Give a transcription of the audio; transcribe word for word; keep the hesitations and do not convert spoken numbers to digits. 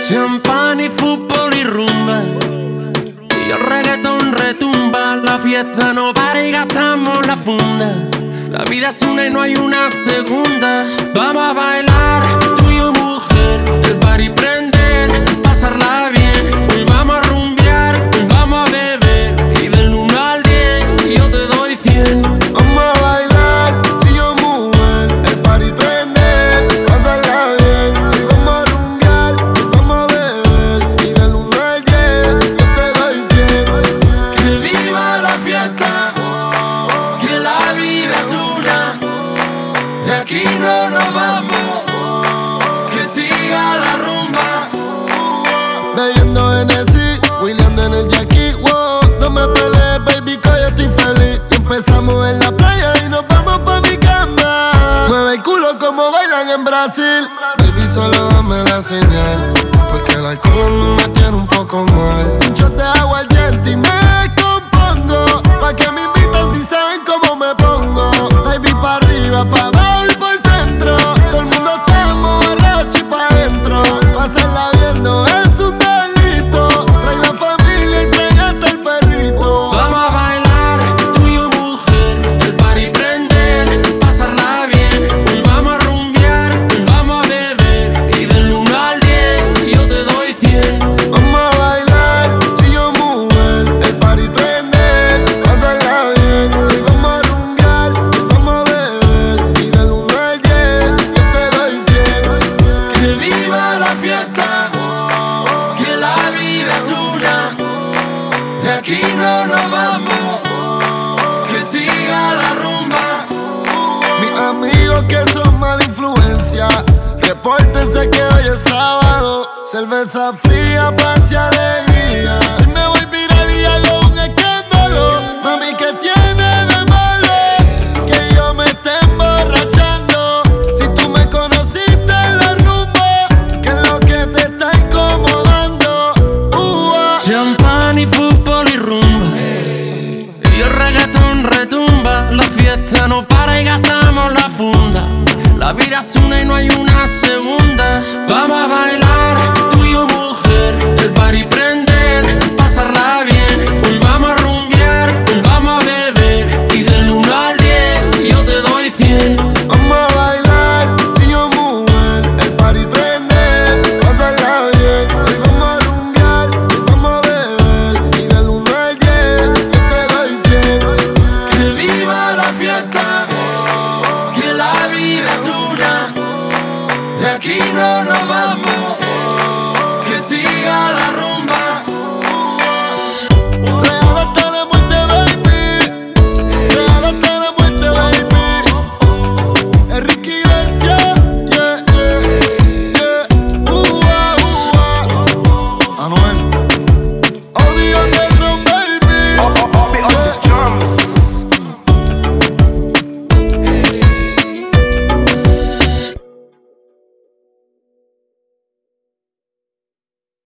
Champán y fútbol y rumba, y el reggaetón retumba. La fiesta no para y gastamos la funda. La vida es una y no hay una segunda. Vamos a bailar, tú y yo mujer, el party prender, pasarla bien. Hoy vamos a rumbear, hoy vamos a beber, y del uno al diez yo te doy cien. Vamos a bailar, tú y yo mujer, el party prender, pasarla bien. Hoy vamos a rumbear, hoy vamos a beber, y del uno al diez yo te doy cien. Que viva la fiesta, que la vida es una, de aquí no nos vamos, que siga la rumba. Bebiendo Hennessy, William en el Jackie, wow. No me pelees, baby, que yo estoy feliz. Y empezamos en la playa y nos vamos pa' mi cama. Mueve el culo como bailan en Brasil. Baby, solo dame la señal, porque el alcohol a mí me tiene un poco mal. Yo te hago al diente y me compongo, pa' que me invitan si saben cómo me pongo. Baby, pa' arriba, pa' abajo y por el centro. Todo el mundo estamos borracho y pa' adentro. Pasarla bien no es un delito. Trae la familia y trae hasta el perrito. Vamos a bailar, tú y yo mujer, el party prender, pasarla bien. Hoy vamos a rumbear, hoy vamos a beber, y del uno al diez yo te doy cien. Vamos a bailar, tú y yo mujer, el party prender, pasarla bien. Hoy vamos a rumbear, hoy vamos a beber, y del uno al diez yo te doy cien. Que viva la fiesta, que la vida es una, de aquí no nos vamos, que siga la rumba. Mis amigos que son mala influencia, repórtense que hoy es sábado. Cerveza fría, paz y alegría. Hoy me voy viral y hago un escándalo. Mami, ¿qué tiene de malo que yo me esté emborrachando? Si tú me conociste en la rumba, ¿qué es lo que te está incomodando? Uh, ah. Champán y fútbol y rumba, y el reggaetón retumba. La fiesta no para y gastamos la funda. La vida es una y no hay una segunda. Vamos a bailar,